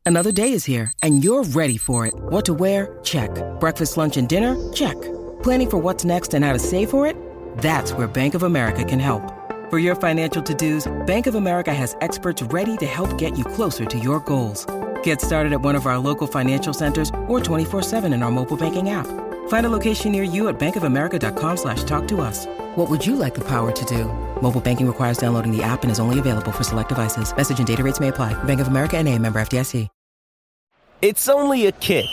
Another day is here, and you're ready for it. What to wear? Check. Breakfast, lunch, and dinner? Check. Planning for what's next and how to save for it? That's where Bank of America can help. For your financial to-dos, Bank of America has experts ready to help get you closer to your goals. Get started at one of our local financial centers or 24/7 in our mobile banking app. Find a location near you at bankofamerica.com/talktous. What would you like the power to do? Mobile banking requires downloading the app and is only available for select devices. Message and data rates may apply. Bank of America N.A., member FDIC. It's only a kick,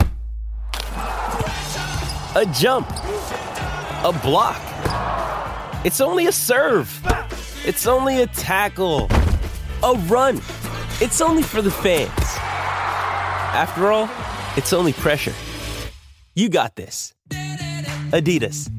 a jump, a block. It's only a serve. It's only a tackle, a run. It's only for the fans. After all, it's only pressure. You got this. Adidas.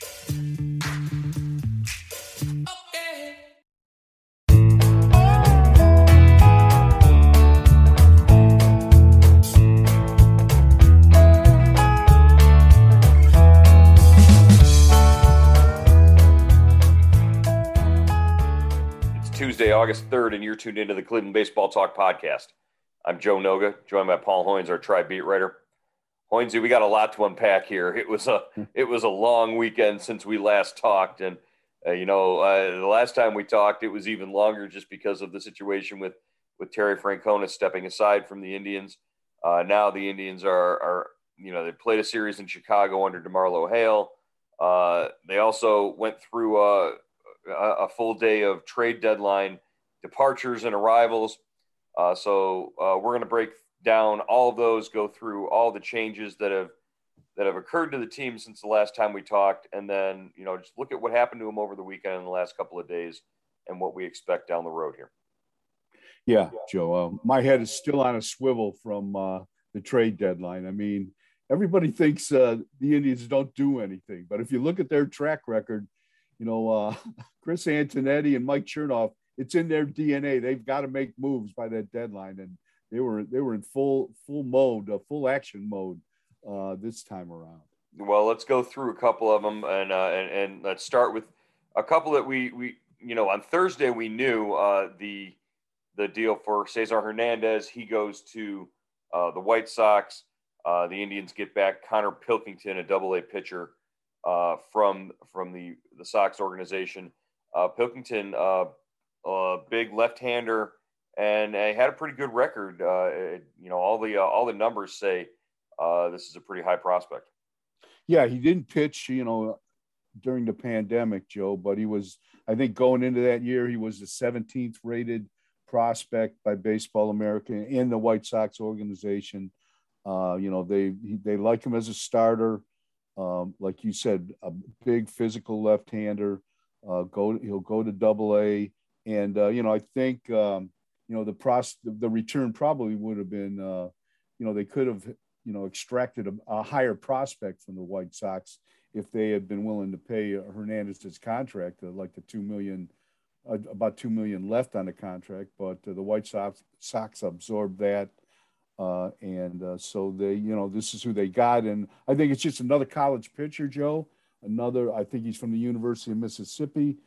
Tuesday, August 3rd, and you're tuned into the Cleveland Baseball Talk podcast. I'm Joe Noga, joined by Paul Hoynes, our Tribe beat writer. Hoynesy, we got a lot to unpack here. It was a long weekend since we last talked, and the last time we talked, it was even longer just because of the situation with Terry Francona stepping aside from the Indians. Now the Indians are they played a series in Chicago under DeMarlo Hale. They also went through a full day of trade deadline departures and arrivals. So we're going to break down all of those, go through all the changes that have occurred to the team since the last time we talked, and then just look at what happened to them over the weekend in the last couple of days and what we expect down the road here. Yeah, Joe, my head is still on a swivel from the trade deadline. I mean, everybody thinks the Indians don't do anything, but if you look at their track record, Chris Antonetti and Mike Chernoff, it's in their DNA. They've got to make moves by that deadline, and they were in full mode, full action mode this time around. Well, let's go through a couple of them, and let's start with a couple that we on Thursday we knew the deal for Cesar Hernandez. He goes to the White Sox. The Indians get back Connor Pilkington, a Double-A pitcher from the Sox organization. Pilkington, big left-hander, and had a pretty good record. All the numbers say this is a pretty high prospect. Yeah, he didn't pitch, during the pandemic, Joe, but he was, I think, going into that year, he was the 17th rated prospect by Baseball America in the White Sox organization. They like him as a starter. Like you said, a big physical left-hander. He'll go to Double-A, and I think the return probably would have been they could have extracted a higher prospect from the White Sox if they had been willing to pay Hernandez's contract, like the $2 million, about $2 million left on the contract, but the White Sox absorbed that. So they, this is who they got. And I think it's just another college pitcher, Joe. I think he's from the University of Mississippi,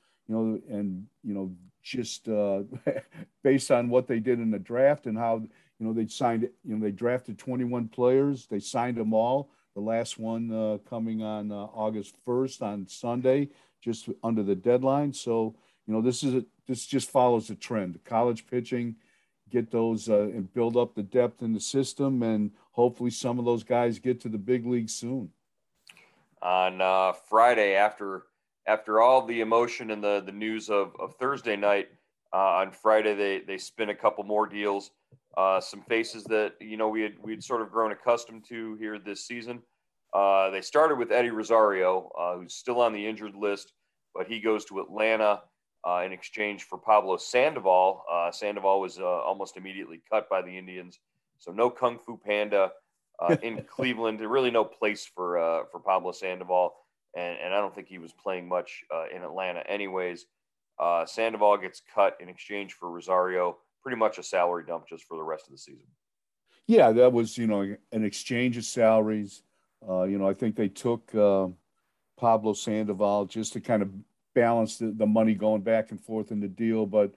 just based on what they did in the draft and how, they drafted 21 players. They signed them all. The last one coming on August 1st on Sunday, just under the deadline. So, this just follows the trend. College pitching, get those and build up the depth in the system, and hopefully some of those guys get to the big league soon. On Friday, after all the emotion and the news of Thursday night, on Friday they spin a couple more deals, some faces that we'd sort of grown accustomed to here this season. They started with Eddie Rosario, who's still on the injured list, but he goes to Atlanta in exchange for Pablo Sandoval. Sandoval was almost immediately cut by the Indians, so no Kung Fu Panda in Cleveland. There really no place for Pablo Sandoval, and I don't think he was playing much in Atlanta anyways. Sandoval gets cut in exchange for Rosario, pretty much a salary dump just for the rest of the season. Yeah, that was, an exchange of salaries. I think they took Pablo Sandoval just to kind of balance the money going back and forth in the deal. But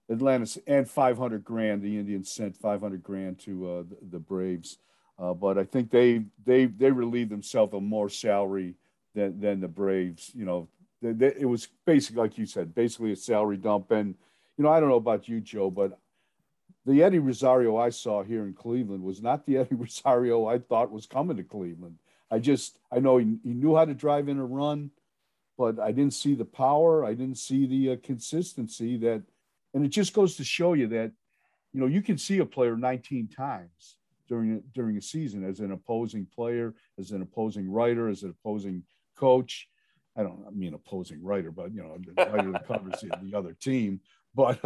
Atlanta and 500 grand. The Indians sent 500 grand to the Braves, but I think they relieved themselves of more salary than the Braves. You know, it was basically like you said, basically a salary dump. And you know, I don't know about you, Joe, but the Eddie Rosario I saw here in Cleveland was not the Eddie Rosario I thought was coming to Cleveland. I know he knew how to drive in a run, but I didn't see the power. I didn't see the consistency that, and it just goes to show you that, you know, you can see a player 19 times during a season as an opposing player, as an opposing writer, as an opposing coach. I don't mean opposing writer, but you know, the writer that covers the other team. But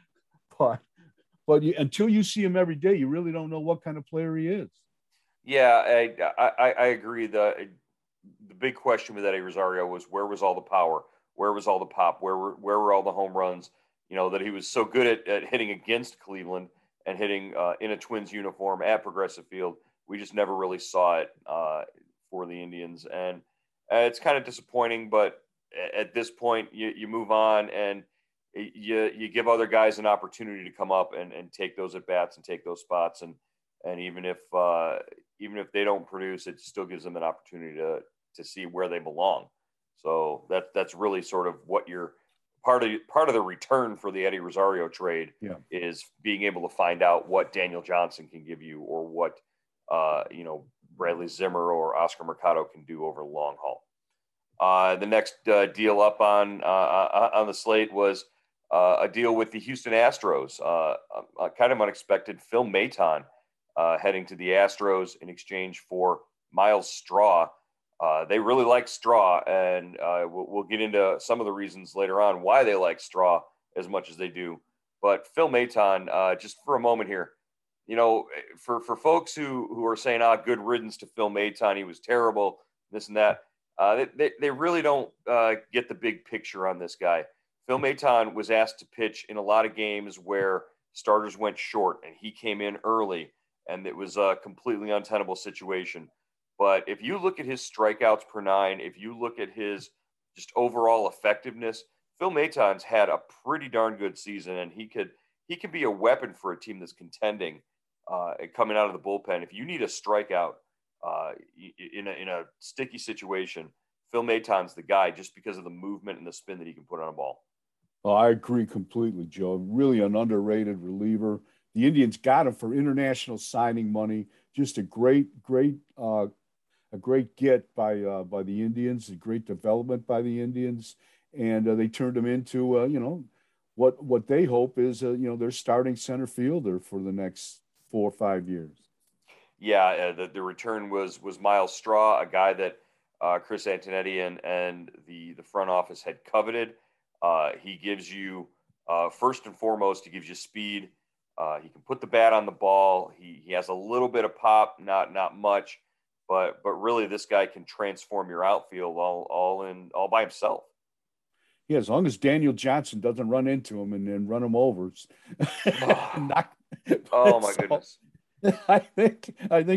until you see him every day, you really don't know what kind of player he is. Yeah, I agree. The big question with Eddie Rosario was, where was all the power? Where was all the pop? Where were all the home runs? You know, that he was so good at hitting against Cleveland and hitting in a Twins uniform at Progressive Field. We just never really saw it for the Indians. And it's kind of disappointing, but at this point you move on and you give other guys an opportunity to come up and take those at bats and take those spots. And even if they don't produce, it still gives them an opportunity to see where they belong. So that's really sort of what you're part of the return for the Eddie Rosario trade is being able to find out what Daniel Johnson can give you, or what Bradley Zimmer or Oscar Mercado can do over the long haul. The next deal up on the slate was a deal with the Houston Astros, kind of unexpected. Phil Maton heading to the Astros in exchange for Miles Straw. They really like Straw, and we'll get into some of the reasons later on why they like Straw as much as they do. But Phil Maton, just for a moment here, you know, for folks who are saying, good riddance to Phil Maton, he was terrible, this and that, they really don't get the big picture on this guy. Phil Maton was asked to pitch in a lot of games where starters went short, and he came in early, and it was a completely untenable situation. But if you look at his strikeouts per nine, if you look at his just overall effectiveness, Phil Maton's had a pretty darn good season, and he could be a weapon for a team that's contending coming out of the bullpen. If you need a strikeout in a sticky situation, Phil Maton's the guy, just because of the movement and the spin that he can put on a ball. Oh, I agree completely, Joe. Really an underrated reliever. The Indians got him for international signing money. Just a great get by the Indians, a great development by the Indians, and they turned him into what they hope is their starting center fielder for the next 4 or 5 years. Yeah, the return was Miles Straw, a guy that Chris Antonetti and the front office had coveted. He gives you first and foremost, he gives you speed. He can put the bat on the ball. He has a little bit of pop, not much, but really this guy can transform your outfield all by himself. Yeah, as long as Daniel Johnson doesn't run into him and then run him over. Oh my goodness! I think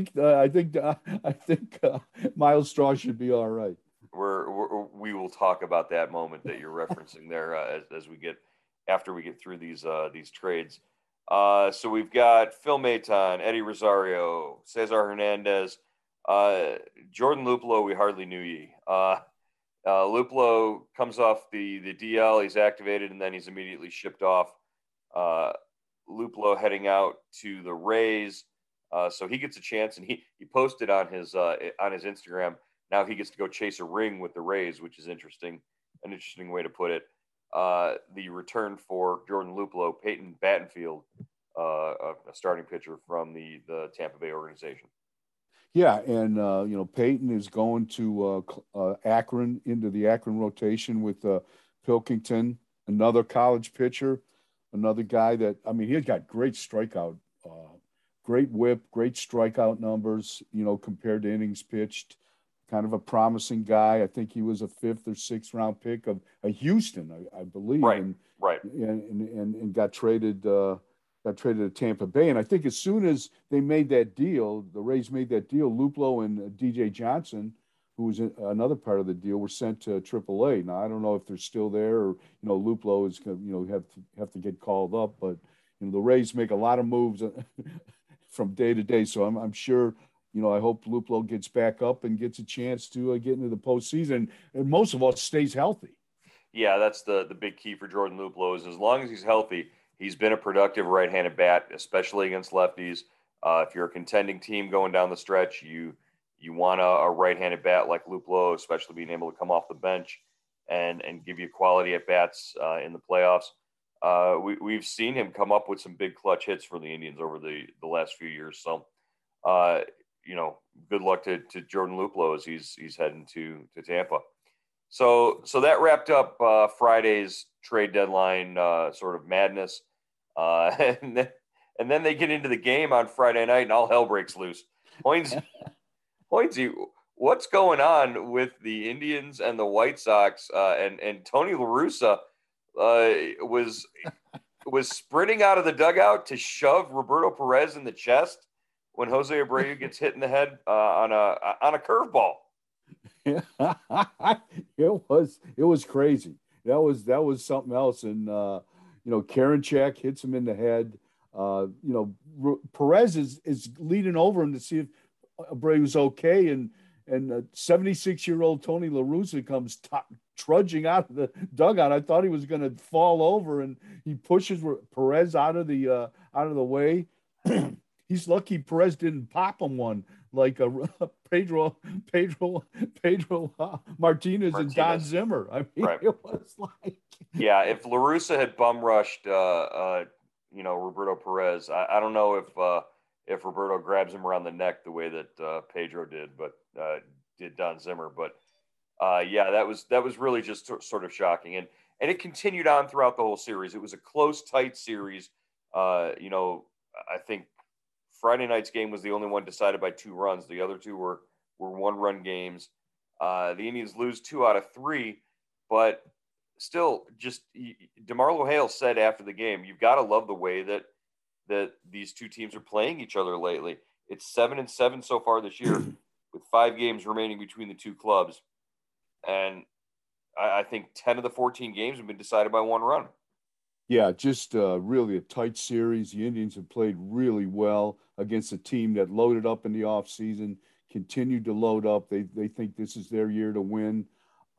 Miles Straw should be all right. We will talk about that moment that you're referencing there after we get through these trades. So we've got Phil Maton, Eddie Rosario, Cesar Hernandez, Jordan Luplow. We hardly knew ye. Luplow comes off the DL. He's activated, and then he's immediately shipped off. Luplow heading out to the Rays, so he gets a chance, and he posted on his Instagram. Now he gets to go chase a ring with the Rays, which is interesting. An interesting way to put it. The return for Jordan Luplow, Peyton Battenfield, a starting pitcher from the Tampa Bay organization. Yeah, and Peyton is going to Akron, into the Akron rotation with Pilkington, another college pitcher, another guy that, he's got great strikeout, great whip, great strikeout numbers, compared to innings pitched. Kind of a promising guy. I think he was a 5th or 6th round pick of Houston, I believe. Right. And got traded to Tampa Bay. And I think as soon as they made that deal, the Rays made that deal, Luplow and DJ Johnson who was another part of the deal, were sent to AAA. Now I don't know if they're still there, or Luplow is have to get called up, but the Rays make a lot of moves from day to day. So I'm sure, I hope Luplow gets back up and gets a chance to get into the postseason, and most of all stays healthy. Yeah, that's the big key for Jordan Luplow is as long as he's healthy, he's been a productive right-handed bat, especially against lefties. If you're a contending team going down the stretch, you want a right-handed bat like Luplow, especially being able to come off the bench and give you quality at bats in the playoffs. We've seen him come up with some big clutch hits for the Indians over the last few years. So, good luck to Jordan Luplow as he's heading to Tampa. So that wrapped up Friday's trade deadline sort of madness. And then they get into the game on Friday night and all hell breaks loose. Hoynesy, what's going on with the Indians and the White Sox? And Tony La Russa was sprinting out of the dugout to shove Roberto Perez in the chest when Jose Abreu gets hit in the head on a curveball. Yeah, it was crazy. That was something else. And Karinchak hits him in the head. Perez is leaning over him to see if Abreu's okay, and 76-year-old Tony La Russa comes trudging out of the dugout. I thought he was going to fall over, and he pushes Perez out of the way. He's lucky Perez didn't pop him one like Pedro Martinez and Don Zimmer. I mean, right. It was like, yeah, if La Russa had bum rushed, Roberto Perez, I don't know if Roberto grabs him around the neck the way that Pedro did, but did Don Zimmer. But that was really just sort of shocking, and it continued on throughout the whole series. It was a close, tight series. I think Friday night's game was the only one decided by 2 runs. The other 2 were 1-run games. The Indians lose 2 out of 3, but still, just DeMarlo Hale said after the game, you've got to love the way that these 2 teams are playing each other lately. It's 7-7 so far this year, with 5 games remaining between the 2 clubs, and I think 10 of the 14 games have been decided by 1 run. Yeah, just really a tight series. The Indians have played really well against a team that loaded up in the offseason, continued to load up. They think this is their year to win.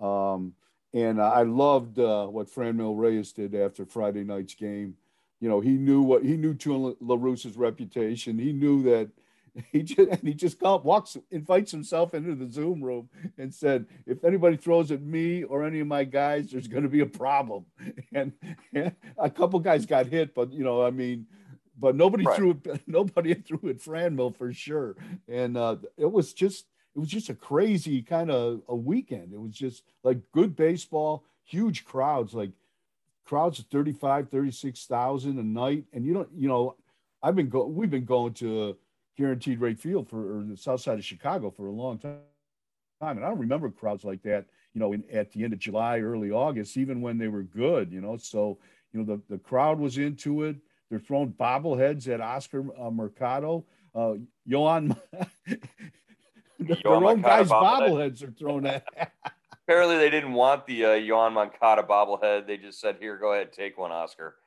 And I loved what Franmil Reyes did after Friday night's game. He knew Tony La Russa's reputation. He knew that he just invites himself into the Zoom room and said, if anybody throws at me or any of my guys, there's going to be a problem. And a couple guys got hit, but but nobody threw it. Nobody threw at Franmil for sure. And it was just a crazy kind of a weekend. It was just like good baseball, huge crowds, like crowds of 35, 36,000 a night. And we've been going to Guaranteed Rate Field for the south side of Chicago for a long time. And I don't remember crowds like that, at the end of July, early August, even when they were good, So, the crowd was into it. They're throwing bobbleheads at Oscar Mercado. Yohan their own guys' bobbleheads are thrown at. Apparently they didn't want the Yohan Moncada bobblehead. They just said, here, go ahead, take one, Oscar.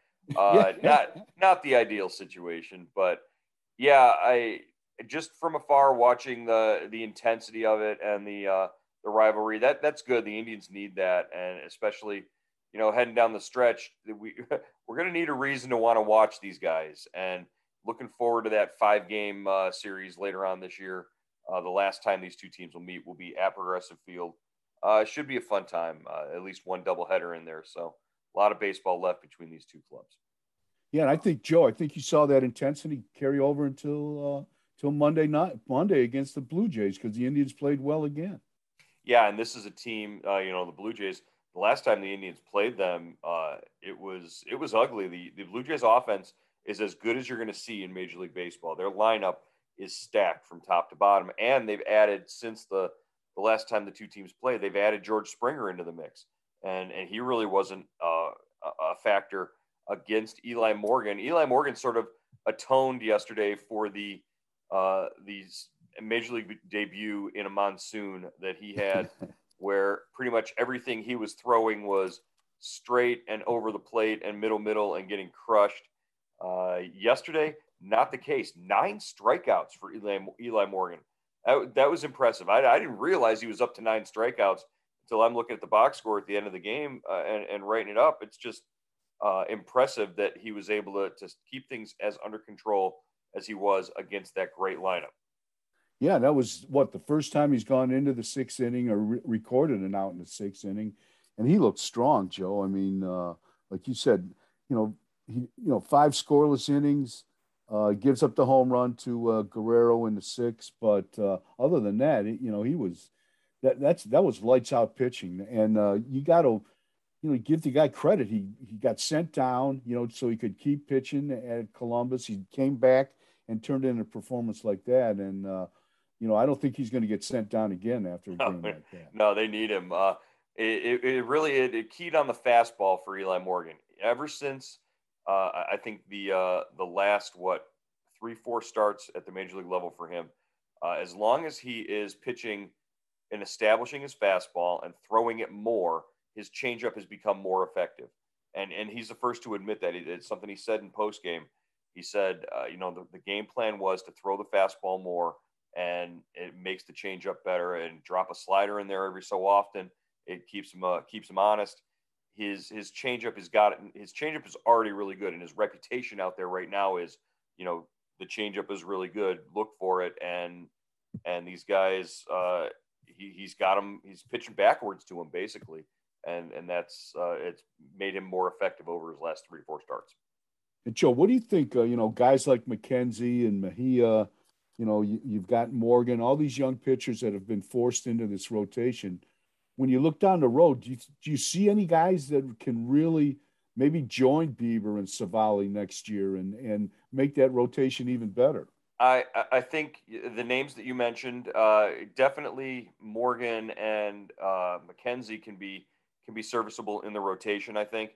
Not the ideal situation, but yeah, I just from afar watching the intensity of it and the rivalry, that's good. The Indians need that, and especially heading down the stretch, we're going to need a reason to want to watch these guys. And looking forward to that 5-game series later on this year. The last time these 2 teams will meet will be at Progressive Field. It should be a fun time. At least one doubleheader in there. So a lot of baseball left between these 2 clubs. Yeah, and I think, Joe, you saw that intensity carry over until Monday against the Blue Jays, because the Indians played well again. Yeah, and this is a team, the Blue Jays, the last time the Indians played them, it was ugly. The Blue Jays offense is as good as you're going to see in Major League Baseball. Their lineup is stacked from top to bottom, and they've added, since the last time the 2 teams played, they've added George Springer into the mix, and he really wasn't a factor against Eli Morgan. Eli Morgan sort of atoned yesterday for the major league debut in a monsoon that he had, where pretty much everything he was throwing was straight and over the plate and middle and getting crushed. Yesterday, not the case. 9 strikeouts for Eli Morgan. That was impressive. I didn't realize he was up to 9 strikeouts until I'm looking at the box score at the end of the game and writing it up. It's just impressive that he was able to keep things as under control as he was against that great lineup. Yeah, that was the first time he's gone into the 6th inning or recorded an out in the 6th inning, and he looked strong, Joe. I mean, like you said, he 5 scoreless innings, gives up the home run to Guerrero in the 6th, but other than that, he was that was lights out pitching, and you got to give the guy credit. He got sent down, so he could keep pitching at Columbus. He came back and turned in a performance like that, and I don't think he's going to get sent down again after a game like that. No, they need him. It really keyed on the fastball for Eli Morgan. Ever since I think the last 3-4 starts at the major league level for him, as long as he is pitching and establishing his fastball and throwing it more, his changeup has become more effective. And he's the first to admit that. It's something he said in postgame. He said, the game plan was to throw the fastball more, and it makes the changeup better, and drop a slider in there every so often. It keeps him honest. His changeup his changeup is already really good, and his reputation out there right now is, the changeup is really good. Look for it, and these guys, he's got him. He's pitching backwards to him basically, and that's it's made him more effective over his last 3-4 starts. And Joe, what do you think? Guys like McKenzie and Mejia, you've got Morgan, all these young pitchers that have been forced into this rotation. When you look down the road, do you see any guys that can really maybe join Bieber and Savali next year and make that rotation even better? I think the names that you mentioned, definitely Morgan and McKenzie can be serviceable in the rotation. I think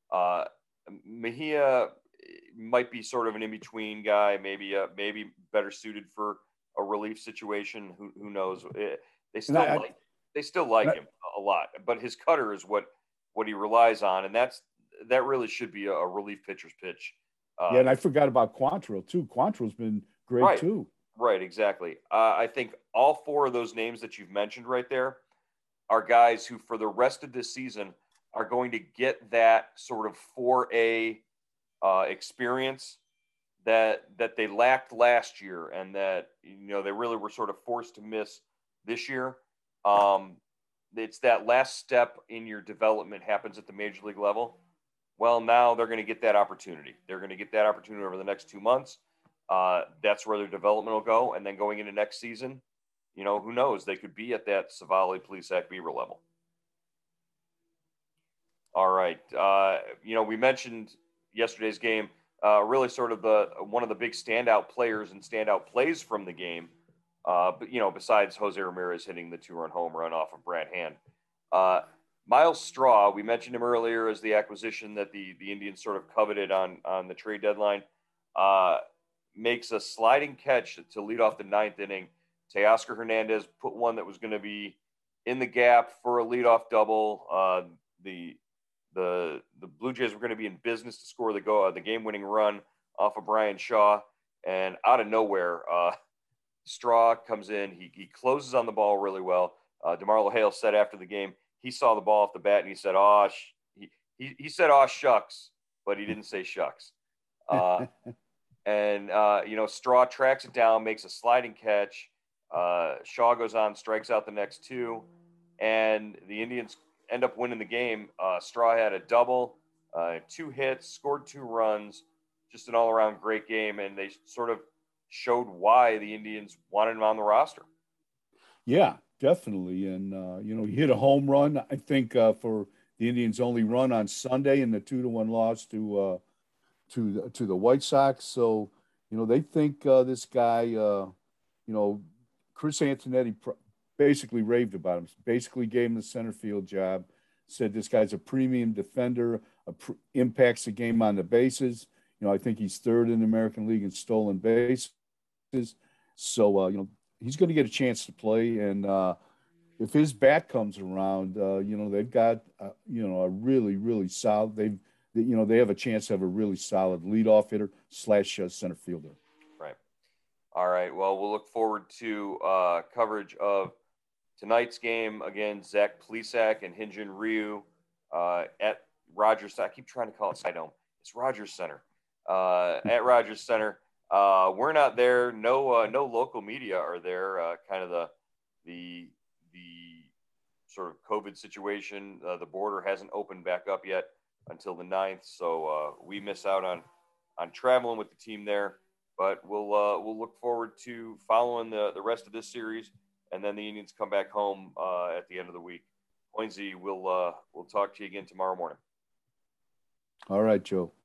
Mejia might be sort of an in-between guy, maybe better suited for a relief situation. Who knows? They still like him a lot, but his cutter is what he relies on, and that really should be a relief pitcher's pitch. And I forgot about Quantrill too. Quantrill's been great too. Right, exactly. I think all 4 of those names that you've mentioned right there are guys who, for the rest of this season, are going to get that sort of 4A experience that they lacked last year, and that they really were sort of forced to miss this year. It's that last step in your development happens at the major league level. Well, now they're going to get that opportunity. They're going to get that opportunity over the next 2 months. That's where their development will go. And then going into next season, who knows? They could be at that Savali, Plesac, Bieber level. All right. We mentioned yesterday's game, really sort of one of the big standout players and standout plays from the game. But besides Jose Ramirez hitting the 2-run home run off of Brad Hand, Miles Straw, we mentioned him earlier as the acquisition that the Indians sort of coveted on the trade deadline, makes a sliding catch to lead off the 9th inning. Teoscar Hernandez put one that was going to be in the gap for a leadoff double. The Blue Jays were going to be in business to score the game-winning run off of Brian Shaw, and out of nowhere, Straw comes in. He closes on the ball really well. DeMarlo Hale said after the game, he saw the ball off the bat and he said, he said, "Aw, shucks," but he didn't say shucks. And Straw tracks it down, makes a sliding catch. Shaw goes on, strikes out the next 2, and the Indians end up winning the game. Straw had a double, 2 hits, scored 2 runs, just an all-around great game, and they sort of showed why the Indians wanted him on the roster. Yeah, definitely. And, he hit a home run, I think, for the Indians' only run on Sunday in the 2-1 loss to the White Sox. So, they think this guy, Chris Antonetti basically raved about him, basically gave him the center field job, said this guy's a premium defender, impacts the game on the bases. I think he's 3rd in the American League in stolen bases. So, he's going to get a chance to play. And if his bat comes around, they've got a really, really solid. They have a chance to have a really solid leadoff hitter / center fielder. Right. All right. Well, we'll look forward to coverage of tonight's game against Zach Plesac and Hyun-Jin Ryu at Rogers. I keep trying to call it Sidome. It's Rogers Center. At Rogers Center. We're not there. No local media are there. Kind of the sort of COVID situation. The border hasn't opened back up yet until the 9th, so we miss out on traveling with the team there. But we'll look forward to following the rest of this series, and then the Indians come back home at the end of the week. Hoynesy, we'll talk to you again tomorrow morning. All right, Joe.